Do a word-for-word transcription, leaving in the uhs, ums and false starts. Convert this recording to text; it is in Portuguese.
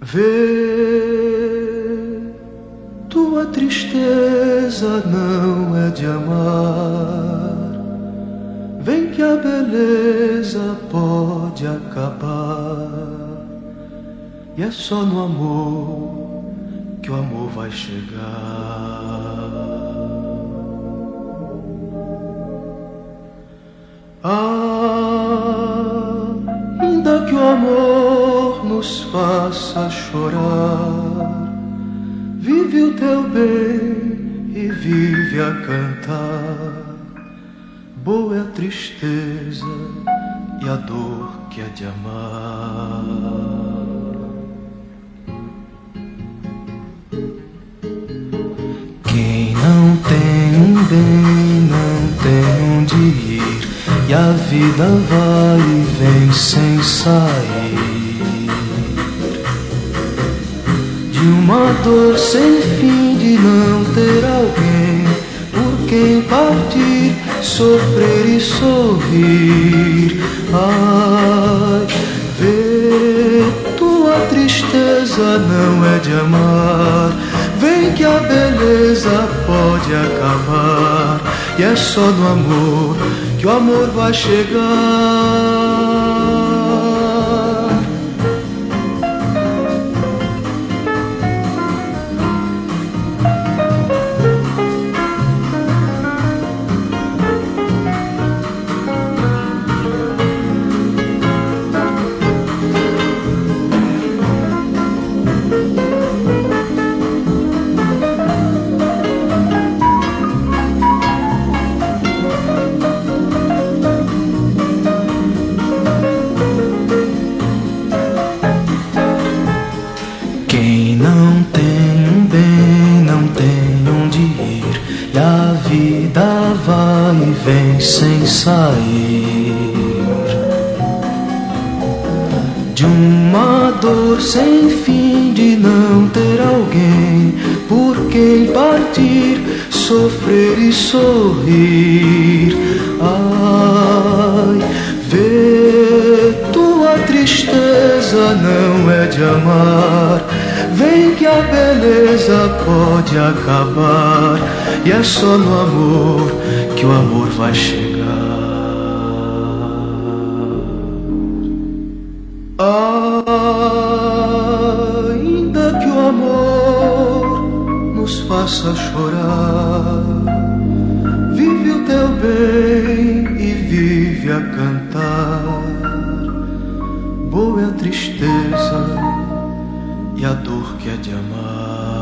Vê, tua tristeza não é de amar. Vem que a beleza pode acabar. E é só no amor que o amor vai chegar. Ah, ainda que o amor nos faça chorar, vive o teu bem e vive a cantar. Boa é a tristeza e a dor que é de amar. Quem não tem um bem não tem onde ir, e a vida vai e vem sem sair. De uma dor sem fim de não ter alguém por quem partir, sofrer e sorrir. Ai, vê, tua tristeza não é de amar. Vem que a beleza pode acabar. E é só no amor que o amor vai chegar. Quem não tem um bem não tem onde ir, e a vida vai e vem sem sair. De uma dor sem fim de não ter alguém por quem partir, sofrer e sorrir. Ai, vê, tua tristeza não é de amar. Vem que a beleza pode acabar. E é só no amor que o amor vai chegar. Ah, ainda que o amor nos faça chorar, vive o teu bem e vive a cantar. Boa é a tristeza e a dor que é de amar.